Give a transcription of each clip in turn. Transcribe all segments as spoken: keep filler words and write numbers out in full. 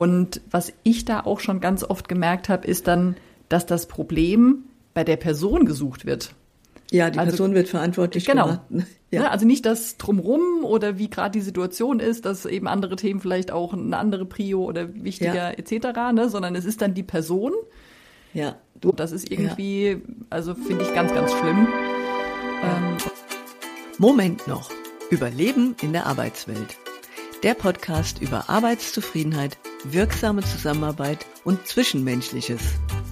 Und was ich da auch schon ganz oft gemerkt habe, ist dann, dass das Problem bei der Person gesucht wird. Ja, die also, Person wird verantwortlich genau. gemacht. Ja. Also nicht das Drumrum oder wie gerade die Situation ist, dass eben andere Themen vielleicht auch eine andere Prio oder wichtiger ja. et cetera, ne? Sondern es ist dann die Person. Ja. Du, das ist irgendwie, ja. also finde ich ganz, ganz schlimm. Ähm, Moment noch. Überleben in der Arbeitswelt. Der Podcast über Arbeitszufriedenheit, wirksame Zusammenarbeit und Zwischenmenschliches.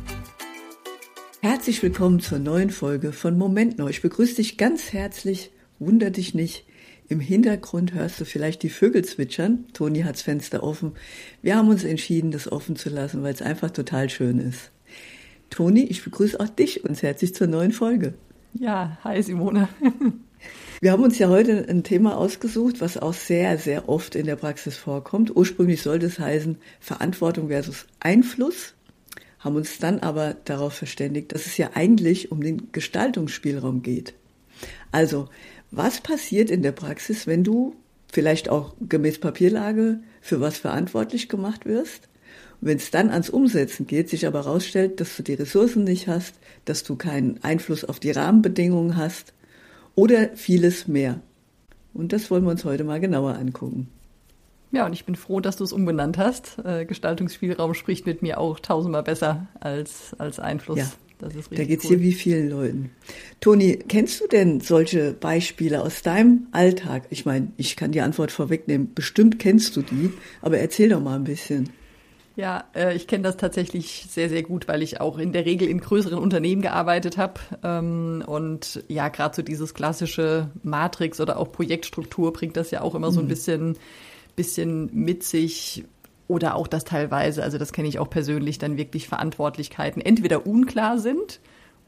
Herzlich willkommen zur neuen Folge von Moment noch. Ich begrüße dich ganz herzlich, wunder dich nicht. Im Hintergrund hörst du vielleicht die Vögel zwitschern. Toni hat das Fenster offen. Wir haben uns entschieden, das offen zu lassen, weil es einfach total schön ist. Toni, ich begrüße auch dich uns herzlich zur neuen Folge. Ja, hi Simone. Wir haben uns ja heute ein Thema ausgesucht, was auch sehr, sehr oft in der Praxis vorkommt. Ursprünglich sollte es heißen Verantwortung versus Einfluss, haben uns dann aber darauf verständigt, dass es ja eigentlich um den Gestaltungsspielraum geht. Also, was passiert in der Praxis, wenn du vielleicht auch gemäß Papierlage für was verantwortlich gemacht wirst? Und wenn es dann ans Umsetzen geht, sich aber herausstellt, dass du die Ressourcen nicht hast, dass du keinen Einfluss auf die Rahmenbedingungen hast oder vieles mehr. Und das wollen wir uns heute mal genauer angucken. Ja, und ich bin froh, dass du es umbenannt hast. Äh, Gestaltungsspielraum spricht mit mir auch tausendmal besser als, als Einfluss. Ja, das ist richtig da geht's cool. Hier wie vielen Leuten. Toni, kennst du denn solche Beispiele aus deinem Alltag? Ich meine, ich kann die Antwort vorwegnehmen. Bestimmt kennst du die, aber erzähl doch mal ein bisschen. Ja, äh, ich kenne das tatsächlich sehr, sehr gut, weil ich auch in der Regel in größeren Unternehmen gearbeitet habe. Ähm, und ja, gerade so dieses klassische Matrix oder auch Projektstruktur bringt das ja auch immer so ein bisschen, bisschen mit sich. Oder auch das teilweise, also das kenne ich auch persönlich, dann wirklich Verantwortlichkeiten entweder unklar sind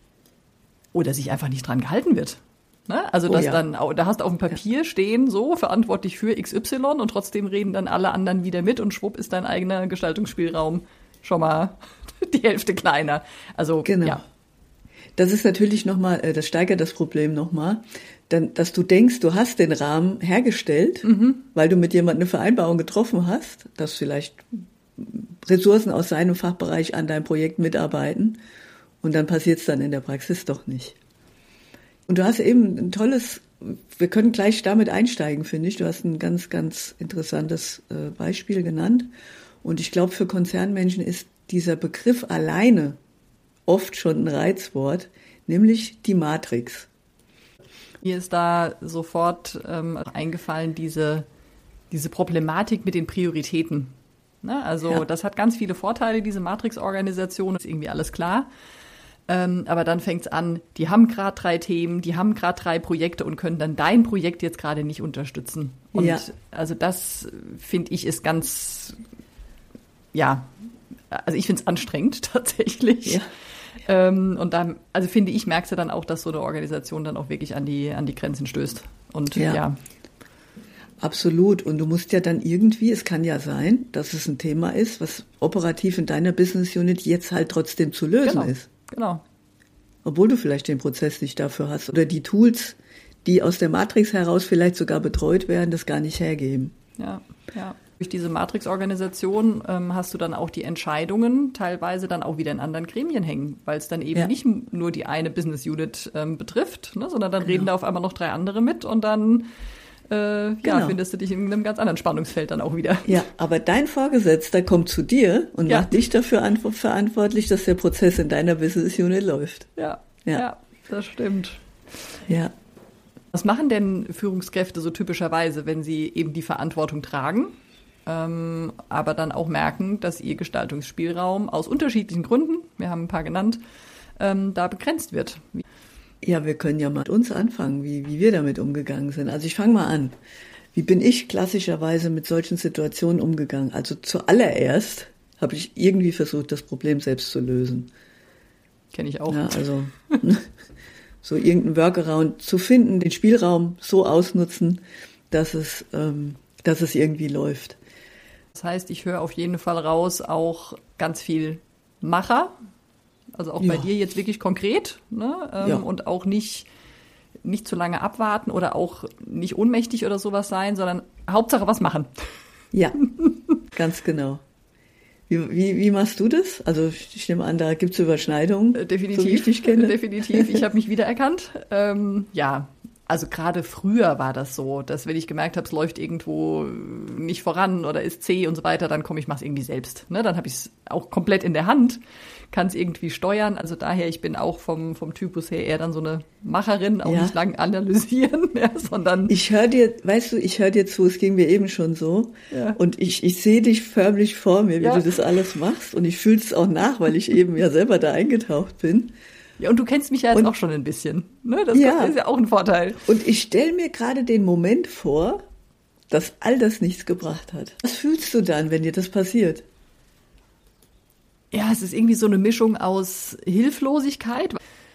oder sich einfach nicht dran gehalten wird. Ne? Also oh, dass ja. dann, da hast du auf dem Papier ja. stehen, so verantwortlich für X Y und trotzdem reden dann alle anderen wieder mit und schwupp ist dein eigener Gestaltungsspielraum schon mal die Hälfte kleiner. Also genau. ja. Das ist natürlich nochmal, das steigert das Problem nochmal, dass du denkst, du hast den Rahmen hergestellt, mhm. weil du mit jemandem eine Vereinbarung getroffen hast, dass vielleicht Ressourcen aus seinem Fachbereich an deinem Projekt mitarbeiten und dann passiert es dann in der Praxis doch nicht. Und du hast eben ein tolles, wir können gleich damit einsteigen, finde ich. Du hast ein ganz, ganz interessantes Beispiel genannt. Und ich glaube, für Konzernmenschen ist dieser Begriff alleine oft schon ein Reizwort, nämlich die Matrix. Mir ist da sofort ähm, eingefallen, diese, diese Problematik mit den Prioritäten. Ne? Also ja. das hat ganz viele Vorteile, diese Matrix-Organisation, ist irgendwie alles klar. Ähm, aber dann fängt's an, die haben gerade drei Themen, die haben gerade drei Projekte und können dann dein Projekt jetzt gerade nicht unterstützen. Und ja. also das, finde ich, ist ganz, ja, also ich finde es anstrengend tatsächlich. Ja. Ähm, und dann, also finde ich, merkst du dann auch, dass so eine Organisation dann auch wirklich an die, an die Grenzen stößt. Und ja. ja. Absolut. Und du musst ja dann irgendwie, es kann ja sein, dass es ein Thema ist, was operativ in deiner Business Unit jetzt halt trotzdem zu lösen genau. ist. Genau. Obwohl du vielleicht den Prozess nicht dafür hast oder die Tools, die aus der Matrix heraus vielleicht sogar betreut werden, das gar nicht hergeben. Ja, ja. Durch diese Matrix-Organisation ähm, hast du dann auch die Entscheidungen teilweise dann auch wieder in anderen Gremien hängen, weil es dann eben ja. nicht nur die eine Business Unit ähm, betrifft, ne, sondern dann genau. reden da auf einmal noch drei andere mit und dann äh, genau. ja, findest du dich in einem ganz anderen Spannungsfeld dann auch wieder. Ja, aber dein Vorgesetzter kommt zu dir und ja. macht dich dafür an- verantwortlich, dass der Prozess in deiner Business Unit läuft. Ja, ja, ja, das stimmt. Ja. Was machen denn Führungskräfte so typischerweise, wenn sie eben die Verantwortung tragen? Ähm, aber dann auch merken, dass ihr Gestaltungsspielraum aus unterschiedlichen Gründen, wir haben ein paar genannt, ähm, da begrenzt wird. Ja, wir können ja mal mit uns anfangen, wie, wie wir damit umgegangen sind. Also ich fange mal an. Wie bin ich klassischerweise mit solchen Situationen umgegangen? Also zuallererst habe ich irgendwie versucht, das Problem selbst zu lösen. Kenne ich auch. Ja, also so irgendeinen Workaround zu finden, den Spielraum so ausnutzen, dass es, ähm, dass es irgendwie läuft. Das heißt, ich höre auf jeden Fall raus auch ganz viel Macher, also auch ja. bei dir jetzt wirklich konkret, ne? ähm, ja. und auch nicht, nicht zu lange abwarten oder auch nicht ohnmächtig oder sowas sein, sondern Hauptsache was machen. Ja, ganz genau. Wie, wie, wie machst du das? Also ich nehme an, da gibt es Überschneidungen, Äh, definitiv, so wie ich dich kenne. Definitiv, ich habe mich wiedererkannt. Ähm, ja, also gerade früher war das so, dass wenn ich gemerkt habe, es läuft irgendwo nicht voran oder ist zäh und so weiter, dann komm, ich mach's irgendwie selbst. Ne? Dann habe ich es auch komplett in der Hand, kann es irgendwie steuern. Also daher, ich bin auch vom, vom Typus her eher dann so eine Macherin, auch Ja. nicht lang analysieren, ja, sondern... Ich höre dir, weißt du, ich höre dir zu, es ging mir eben schon so. Ja. Und ich, ich sehe dich förmlich vor mir, wie Ja. du das alles machst. Und ich fühle es auch nach, weil ich eben ja selber da eingetaucht bin. Ja, und du kennst mich ja jetzt Und- auch schon ein bisschen. Ne? Das Ja. ist ja auch ein Vorteil. Und ich stelle mir gerade den Moment vor, dass all das nichts gebracht hat. Was fühlst du dann, wenn dir das passiert? Ja, es ist irgendwie so eine Mischung aus Hilflosigkeit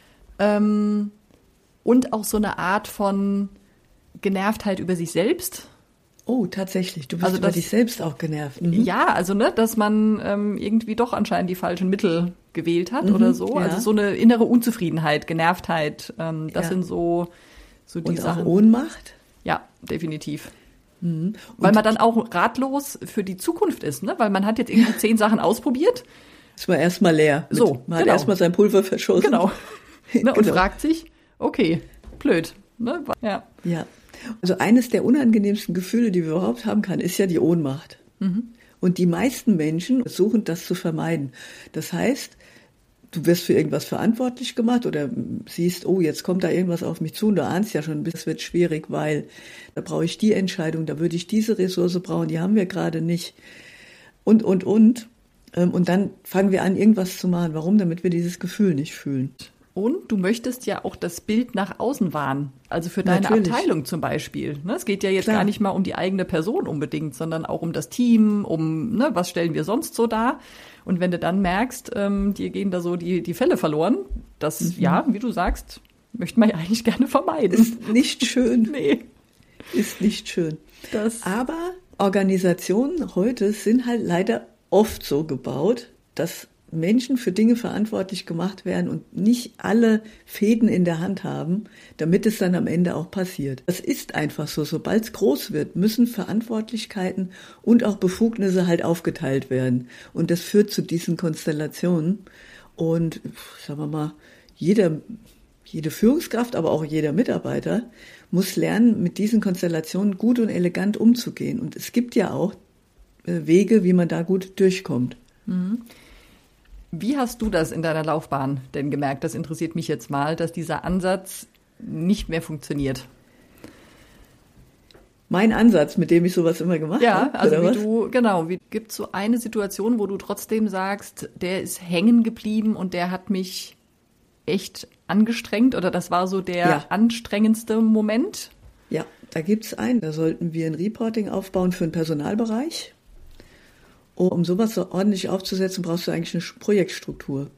ähm, und auch so eine Art von Genervtheit über sich selbst. Oh, tatsächlich, du bist Also über das- dich selbst auch genervt. Mhm. Ja, also ne, dass man ähm, irgendwie doch anscheinend die falschen Mittel gewählt hat oder so. ja. Also so eine innere Unzufriedenheit, Genervtheit, ähm, das Ja. sind so, so die Und auch Sachen. Ohnmacht? Ja, definitiv. Mhm. Weil Und man dann auch ratlos für die Zukunft ist, ne? Weil man hat jetzt irgendwie zehn Sachen ausprobiert. ist man erstmal leer. Mit, So, man genau. hat erstmal sein Pulver verschossen. Genau. ne, und Genau. fragt sich, okay, blöd. Ne? Ja. Ja. Also eines der unangenehmsten Gefühle, die wir überhaupt haben kann, ist ja die Ohnmacht. Und die meisten Menschen versuchen, das zu vermeiden. Das heißt, du wirst für irgendwas verantwortlich gemacht oder siehst, oh, jetzt kommt da irgendwas auf mich zu und du ahnst ja schon, es wird schwierig, weil da brauche ich die Entscheidung, da würde ich diese Ressource brauchen, die haben wir gerade nicht. Und, und, und. Und dann fangen wir an, irgendwas zu machen. Warum? Damit wir dieses Gefühl nicht fühlen. Und du möchtest ja auch das Bild nach außen wahren. Also für deine Natürlich. Abteilung zum Beispiel. Ne? Es geht ja jetzt Klar. gar nicht mal um die eigene Person unbedingt, sondern auch um das Team, um, ne, was stellen wir sonst so dar. Und wenn du dann merkst, ähm, dir gehen da so die, die Fälle verloren, das, Mhm. ja, wie du sagst, möchte man ja eigentlich gerne vermeiden. Ist nicht schön. nee. Ist nicht schön. Das, Aber Organisationen heute sind halt leider oft so gebaut, dass Menschen für Dinge verantwortlich gemacht werden und nicht alle Fäden in der Hand haben, damit es dann am Ende auch passiert. Das ist einfach so. Sobald es groß wird, müssen Verantwortlichkeiten und auch Befugnisse halt aufgeteilt werden. Und das führt zu diesen Konstellationen. Und sagen wir mal, jeder, jede Führungskraft, aber auch jeder Mitarbeiter muss lernen, mit diesen Konstellationen gut und elegant umzugehen. Und es gibt ja auch äh, Wege, wie man da gut durchkommt. Wie hast du das in deiner Laufbahn denn gemerkt? Das interessiert mich jetzt mal, dass dieser Ansatz nicht mehr funktioniert. Mein Ansatz, mit dem ich sowas immer gemacht Ja, habe. also oder wie was? du, genau, wie gibt es so eine Situation, wo du trotzdem sagst, der ist hängen geblieben und der hat mich echt angestrengt oder das war so der Ja. anstrengendste Moment? Ja, da gibt's einen. Da sollten wir ein Reporting aufbauen für den Personalbereich. Und um sowas so ordentlich aufzusetzen, brauchst du eigentlich eine Projektstruktur.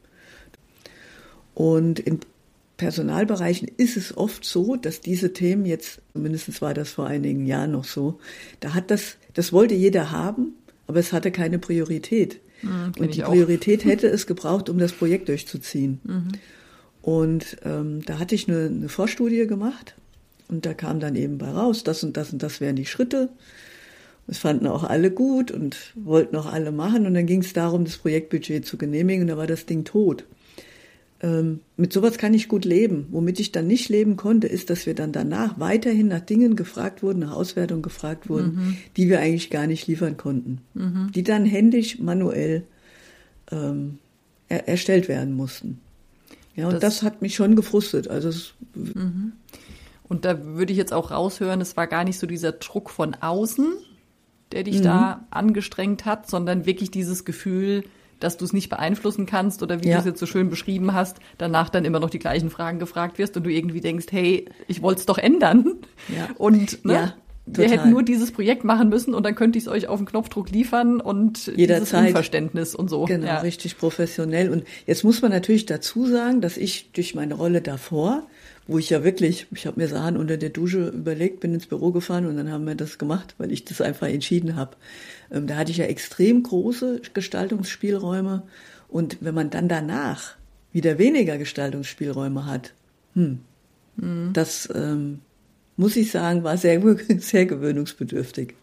Und in Personalbereichen ist es oft so, dass diese Themen jetzt, zumindest war das vor einigen Jahren noch so, da hat das, das wollte jeder haben, aber es hatte keine Priorität. Mhm, kenn Und ich die auch. Priorität hätte es gebraucht, um das Projekt durchzuziehen. Und ähm, da hatte ich eine, eine Vorstudie gemacht und da kam dann eben bei raus, das und das und das wären die Schritte. Das fanden auch alle gut und wollten auch alle machen. Und dann ging es darum, das Projektbudget zu genehmigen und da war das Ding tot. Ähm, mit sowas kann ich gut leben. Womit ich dann nicht leben konnte, ist, dass wir dann danach weiterhin nach Dingen gefragt wurden, nach Auswertungen gefragt wurden, Mhm. die wir eigentlich gar nicht liefern konnten. Die dann händisch, manuell ähm, er, erstellt werden mussten. Ja, und Das- das, hat mich schon gefrustet. Also es, Und da würde ich jetzt auch raushören, es war gar nicht so dieser Druck von außen, der dich da angestrengt hat, sondern wirklich dieses Gefühl, dass du es nicht beeinflussen kannst oder wie Ja. du es jetzt so schön beschrieben hast, danach dann immer noch die gleichen Fragen gefragt wirst und du irgendwie denkst, hey, ich wollte es doch ändern. Ja. Und ne, Ja, wir total. hätten nur dieses Projekt machen müssen und dann könnte ich es euch auf den Knopfdruck liefern und dieses Jederzeit. Unverständnis und so. Genau, ja. richtig professionell. Und jetzt muss man natürlich dazu sagen, dass ich durch meine Rolle davor, wo ich ja wirklich, ich habe mir Sachen unter der Dusche überlegt, bin ins Büro gefahren und dann haben wir das gemacht, weil ich das einfach entschieden habe. Ähm, da hatte ich ja extrem große Gestaltungsspielräume. Und wenn man dann danach wieder weniger Gestaltungsspielräume hat, hm, das ähm, muss ich sagen, war sehr, sehr gewöhnungsbedürftig.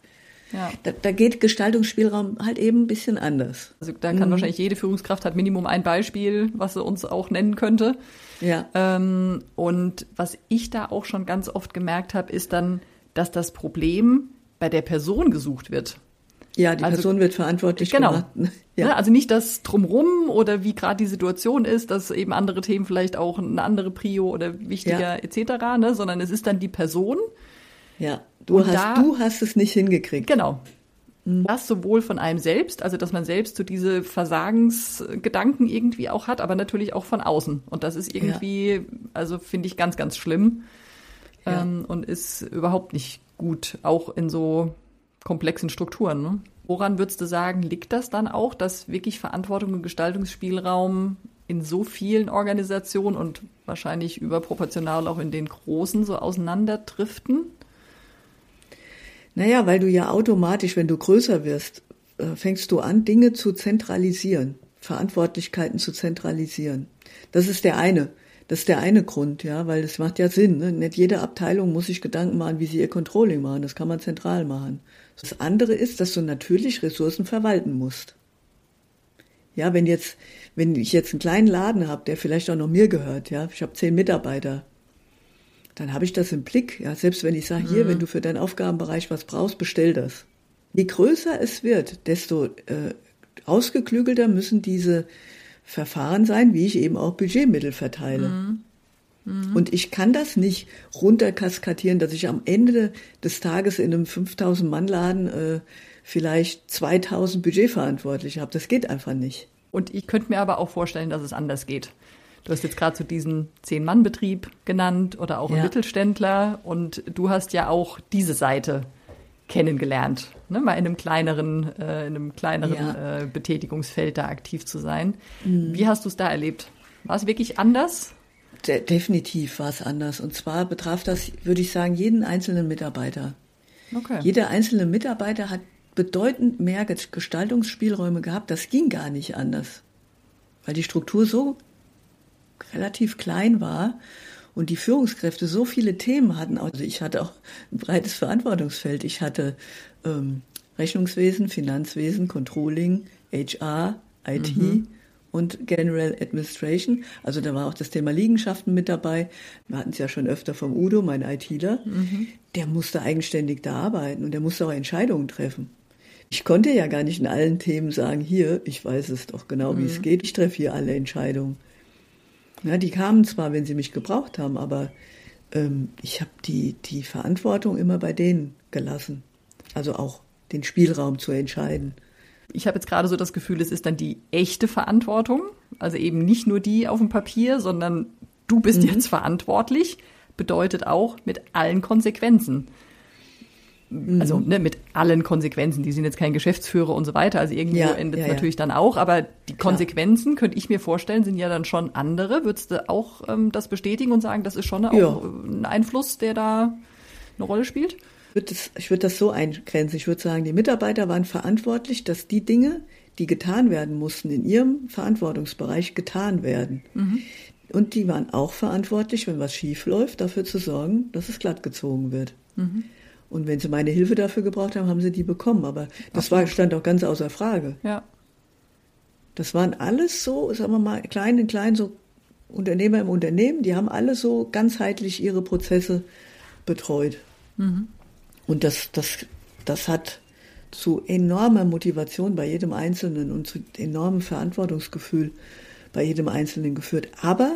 Ja. Da, da geht Gestaltungsspielraum halt eben ein bisschen anders. Also da kann mhm. wahrscheinlich jede Führungskraft hat Minimum ein Beispiel, was sie uns auch nennen könnte. Ja. Ähm, und was ich da auch schon ganz oft gemerkt habe, ist dann, dass das Problem bei der Person gesucht wird. Ja, die also, Person wird verantwortlich genau. gemacht. Ja. Also nicht das Drumrum oder wie gerade die Situation ist, dass eben andere Themen vielleicht auch eine andere Prio oder wichtiger ja. et cetera, ne? Sondern es ist dann die Person. Ja, du hast, da, du hast es nicht hingekriegt. Genau. Mhm. Das sowohl von einem selbst, also dass man selbst so diese Versagensgedanken irgendwie auch hat, aber natürlich auch von außen. Und das ist irgendwie, ja. also finde ich ganz, ganz schlimm ja. ähm, und ist überhaupt nicht gut, auch in so komplexen Strukturen. Ne? Woran würdest du sagen, liegt das dann auch, dass wirklich Verantwortung und Gestaltungsspielraum in so vielen Organisationen und wahrscheinlich überproportional auch in den großen so auseinanderdriften? Naja, weil du ja automatisch, wenn du größer wirst, fängst du an, Dinge zu zentralisieren, Verantwortlichkeiten zu zentralisieren. Das ist der eine, das ist der eine Grund, ja, weil es macht ja Sinn. Ne? Nicht jede Abteilung muss sich Gedanken machen, wie sie ihr Controlling machen. Das kann man zentral machen. Das andere ist, dass du natürlich Ressourcen verwalten musst. Ja, wenn jetzt, wenn ich jetzt einen kleinen Laden habe, der vielleicht auch noch mir gehört, ja, ich habe zehn Mitarbeiter, dann habe ich das im Blick. Ja, selbst wenn ich sage, hier, mhm. wenn du für deinen Aufgabenbereich was brauchst, bestell das. Je größer es wird, desto äh, ausgeklügelter müssen diese Verfahren sein, wie ich eben auch Budgetmittel verteile. Mhm. Mhm. Und ich kann das nicht runterkaskadieren, dass ich am Ende des Tages in einem fünftausend-Mann-Laden äh, vielleicht zweitausend Budgetverantwortliche habe. Das geht einfach nicht. Und ich könnte mir aber auch vorstellen, dass es anders geht. Du hast jetzt gerade so diesen Zehn-Mann-Betrieb genannt oder auch einen ja. Mittelständler. Und du hast ja auch diese Seite kennengelernt, ne? Mal in einem kleineren, äh, in einem kleineren ja. äh, Betätigungsfeld da aktiv zu sein. Mhm. Wie hast du es da erlebt? War es wirklich anders? De- definitiv war es anders. Und zwar betraf das, würde ich sagen, jeden einzelnen Mitarbeiter. Okay. Jeder einzelne Mitarbeiter hat bedeutend mehr Gestaltungsspielräume gehabt. Das ging gar nicht anders, weil die Struktur so relativ klein war und die Führungskräfte so viele Themen hatten. Also ich hatte auch ein breites Verantwortungsfeld. Ich hatte ähm, Rechnungswesen, Finanzwesen, Controlling, H R, I T mhm. und General Administration. Also da war auch das Thema Liegenschaften mit dabei. Wir hatten es ja schon öfter vom Udo, mein ITler. Mhm. Der musste eigenständig da arbeiten und der musste auch Entscheidungen treffen. Ich konnte ja gar nicht in allen Themen sagen, hier, ich weiß es doch genau, mhm. wie es geht. Ich treffe hier alle Entscheidungen. Ja, die kamen zwar, wenn sie mich gebraucht haben, aber ähm, ich habe die, die Verantwortung immer bei denen gelassen. Also auch den Spielraum zu entscheiden. Ich habe jetzt gerade so das Gefühl, es ist dann die echte Verantwortung. Also eben nicht nur die auf dem Papier, sondern du bist mhm. jetzt verantwortlich. Bedeutet auch mit allen Konsequenzen. Also ne, mit allen Konsequenzen, die sind jetzt kein Geschäftsführer und so weiter, also irgendwo ja, endet es ja, natürlich ja. dann auch, aber die Klar. Konsequenzen, könnte ich mir vorstellen, sind ja dann schon andere. Würdest du auch ähm, das bestätigen und sagen, das ist schon auch ja. ein Einfluss, der da eine Rolle spielt? Ich würde das, ich würde das so eingrenzen, ich würde sagen, die Mitarbeiter waren verantwortlich, dass die Dinge, die getan werden mussten, in ihrem Verantwortungsbereich getan werden. Mhm. Und die waren auch verantwortlich, wenn was schief läuft, dafür zu sorgen, dass es glatt gezogen wird. Mhm. Und wenn sie meine Hilfe dafür gebraucht haben, haben sie die bekommen. Aber das war, stand auch ganz außer Frage. Ja. Das waren alles so, sagen wir mal, klein in klein, so Unternehmer im Unternehmen, die haben alle so ganzheitlich ihre Prozesse betreut. Mhm. Und das, das, das hat zu enormer Motivation bei jedem Einzelnen und zu enormem Verantwortungsgefühl bei jedem Einzelnen geführt. Aber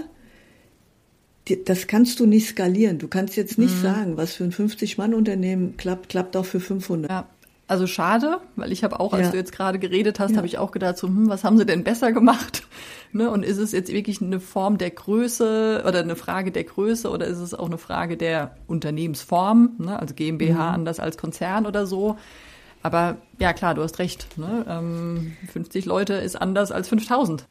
das kannst du nicht skalieren. Du kannst jetzt nicht mhm. sagen, was für ein fünfzig-Mann-Unternehmen klappt, klappt auch für fünfhundert. Ja, also schade, weil ich habe auch, als ja. du jetzt gerade geredet hast, ja. habe ich auch gedacht, so, hm, was haben sie denn besser gemacht? Ne? Und ist es jetzt wirklich eine Form der Größe oder eine Frage der Größe oder ist es auch eine Frage der Unternehmensform, ne? Also GmbH mhm. anders als Konzern oder so? Aber ja, klar, du hast recht. Ne? Ähm, fünfzig Leute ist anders als fünftausend.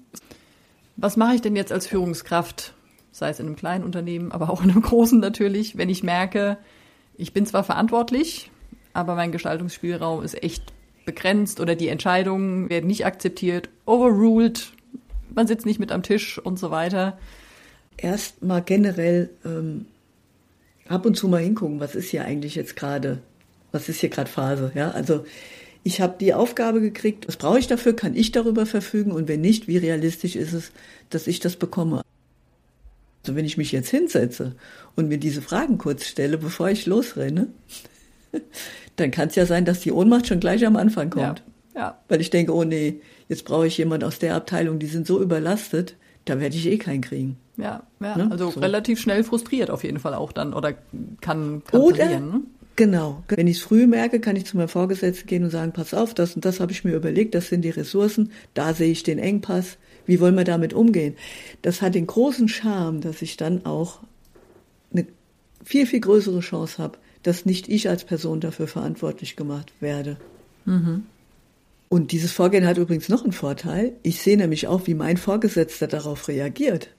Was mache ich denn jetzt als Führungskraft? Sei es in einem kleinen Unternehmen, aber auch in einem großen natürlich, wenn ich merke, ich bin zwar verantwortlich, aber mein Gestaltungsspielraum ist echt begrenzt oder die Entscheidungen werden nicht akzeptiert, overruled, man sitzt nicht mit am Tisch und so weiter. Erst mal generell ähm, ab und zu mal hingucken, was ist hier eigentlich jetzt gerade, was ist hier gerade Phase, ja, also ich habe die Aufgabe gekriegt, was brauche ich dafür, kann ich darüber verfügen und wenn nicht, wie realistisch ist es, dass ich das bekomme. Also wenn ich mich jetzt hinsetze und mir diese Fragen kurz stelle, bevor ich losrenne, dann kann es ja sein, dass die Ohnmacht schon gleich am Anfang kommt. Ja, ja. Weil ich denke, oh nee, jetzt brauche ich jemanden aus der Abteilung, die sind so überlastet, da werde ich eh keinen kriegen. Ja, ja. Ne? Also so. relativ schnell frustriert auf jeden Fall auch dann oder kann, kann Oder, passieren. Ne? Genau, wenn ich es früh merke, kann ich zu meinem Vorgesetzten gehen und sagen, pass auf, das und das habe ich mir überlegt, das sind die Ressourcen, da sehe ich den Engpass, wie wollen wir damit umgehen? Das hat den großen Charme, dass ich dann auch eine viel, viel größere Chance habe, dass nicht ich als Person dafür verantwortlich gemacht werde. Mhm. Und dieses Vorgehen hat übrigens noch einen Vorteil. Ich sehe nämlich auch, wie mein Vorgesetzter darauf reagiert.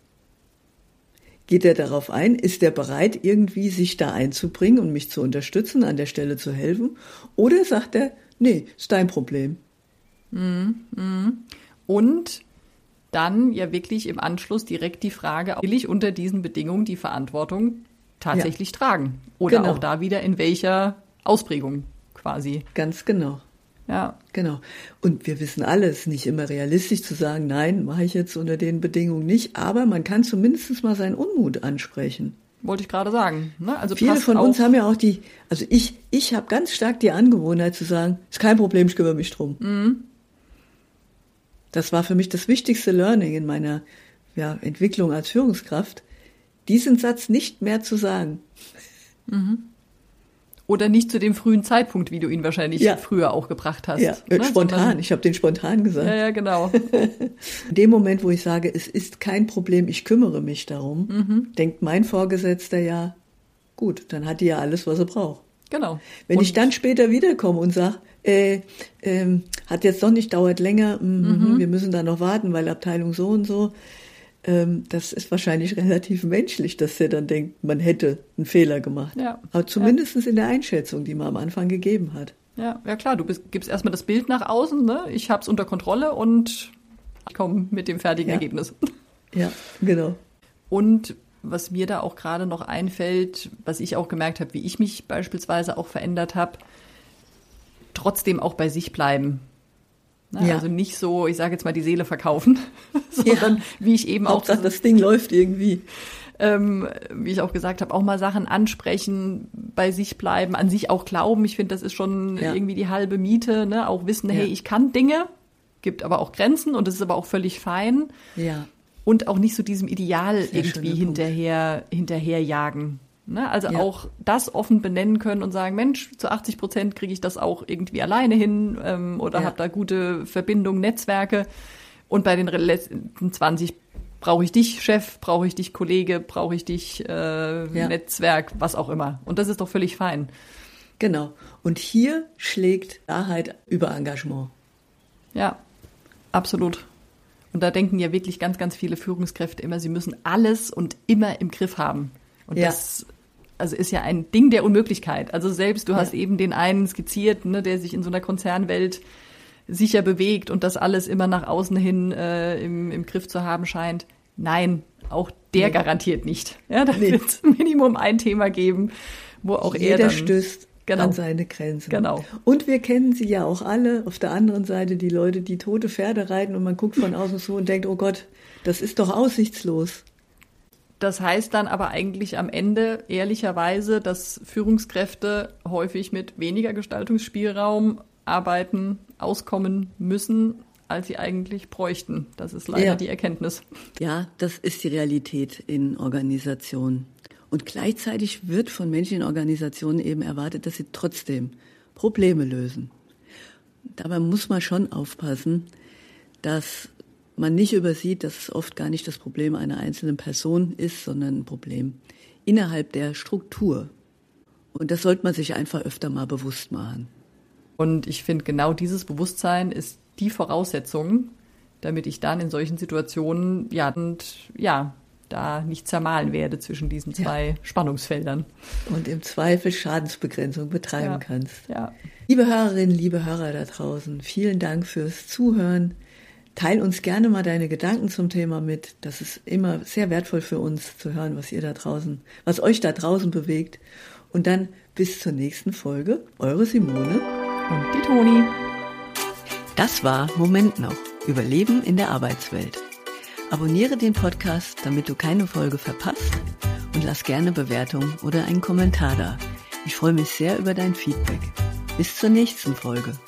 Geht er darauf ein? Ist er bereit, irgendwie sich da einzubringen und mich zu unterstützen, an der Stelle zu helfen? Oder sagt er, nee, ist dein Problem? Mhm. Mhm. Und dann ja wirklich im Anschluss direkt die Frage, will ich unter diesen Bedingungen die Verantwortung tatsächlich ja. tragen? Oder genau. auch da wieder in welcher Ausprägung quasi? Ganz genau. Ja. Genau. Und wir wissen alles, nicht immer realistisch zu sagen, nein, mache ich jetzt unter den Bedingungen nicht, aber man kann zumindest mal seinen Unmut ansprechen. Wollte ich gerade sagen. Ne? Also viele von uns haben ja auch die, also ich, ich habe ganz stark die Angewohnheit zu sagen, ist kein Problem, ich kümmere mich drum. Mhm. Das war für mich das wichtigste Learning in meiner ja, Entwicklung als Führungskraft, diesen Satz nicht mehr zu sagen. Mhm. Oder nicht zu dem frühen Zeitpunkt, wie du ihn wahrscheinlich ja. früher auch gebracht hast. Ja, ne? Spontan. Sondern, ich habe den spontan gesagt. Ja, ja, genau. In dem Moment, wo ich sage, es ist kein Problem, ich kümmere mich darum, mhm. denkt mein Vorgesetzter ja, gut, dann hat die ja alles, was er braucht. Genau. Wenn und ich dann später wiederkomme und sage, äh, ähm, hat jetzt doch nicht, dauert länger, mm, mhm. wir müssen da noch warten, weil Abteilung so und so, ähm, das ist wahrscheinlich relativ menschlich, dass er dann denkt, man hätte einen Fehler gemacht. Ja. Aber zumindest ja. in der Einschätzung, die man am Anfang gegeben hat. Ja, ja klar, du bist, gibst erstmal das Bild nach außen, ne? Ich habe es unter Kontrolle und ich komme mit dem fertigen ja. Ergebnis. Ja, genau. Und was mir da auch gerade noch einfällt, was ich auch gemerkt habe, wie ich mich beispielsweise auch verändert habe, trotzdem auch bei sich bleiben. Na, ja. Also nicht so, ich sage jetzt mal, die Seele verkaufen, sondern ja. wie ich eben auch... Hauptsache, das Ding läuft irgendwie. Ähm, wie ich auch gesagt habe, auch mal Sachen ansprechen, bei sich bleiben, an sich auch glauben. Ich finde, das ist schon ja. irgendwie die halbe Miete. Ne? Auch wissen, hey, ja. ich kann Dinge, gibt aber auch Grenzen und das ist aber auch völlig fein. Ja. Und auch nicht so diesem Ideal Sehr irgendwie hinterher, hinterherjagen. Ne? Also ja. auch das offen benennen können und sagen, Mensch, zu achtzig Prozent kriege ich das auch irgendwie alleine hin ähm, oder ja. habe da gute Verbindungen, Netzwerke. Und bei den letzten zwanzig brauche ich dich, Chef, brauche ich dich, Kollege, brauche ich dich, äh, ja. Netzwerk, was auch immer. Und das ist doch völlig fein. Genau. Und hier schlägt Wahrheit über Engagement. Ja, absolut. Und da denken ja wirklich ganz, ganz viele Führungskräfte immer, sie müssen alles und immer im Griff haben. Und ja. das also ist ja ein Ding der Unmöglichkeit. Also selbst, du hast ja. eben den einen skizziert, ne, der sich in so einer Konzernwelt sicher bewegt und das alles immer nach außen hin äh, im, im Griff zu haben scheint. Nein, auch der nee. garantiert nicht. Ja, da nee. wird es Minimum ein Thema geben, wo auch Jeder er dann... stößt genau. an seine Grenzen. Genau. Und wir kennen sie ja auch alle. Auf der anderen Seite die Leute, die tote Pferde reiten und man guckt von außen zu und denkt, oh Gott, das ist doch aussichtslos. Das heißt dann aber eigentlich am Ende ehrlicherweise, dass Führungskräfte häufig mit weniger Gestaltungsspielraum arbeiten, auskommen müssen, als sie eigentlich bräuchten. Das ist leider ja. die Erkenntnis. Ja, das ist die Realität in Organisationen. Und gleichzeitig wird von Menschen in Organisationen eben erwartet, dass sie trotzdem Probleme lösen. Dabei muss man schon aufpassen, dass man nicht übersieht, dass es oft gar nicht das Problem einer einzelnen Person ist, sondern ein Problem innerhalb der Struktur. Und das sollte man sich einfach öfter mal bewusst machen. Und ich finde, genau dieses Bewusstsein ist die Voraussetzung, damit ich dann in solchen Situationen, ja, und ja, da nicht zermahlen werde zwischen diesen zwei ja. Spannungsfeldern. Und im Zweifel Schadensbegrenzung betreiben ja. kannst. Ja. Liebe Hörerinnen, liebe Hörer da draußen, vielen Dank fürs Zuhören. Teil uns gerne mal deine Gedanken zum Thema mit. Das ist immer sehr wertvoll für uns zu hören, was ihr da draußen, was euch da draußen bewegt. Und dann bis zur nächsten Folge. Eure Simone und die Toni. Das war Moment noch. Überleben in der Arbeitswelt. Abonniere den Podcast, damit du keine Folge verpasst und lass gerne Bewertung oder einen Kommentar da. Ich freue mich sehr über dein Feedback. Bis zur nächsten Folge.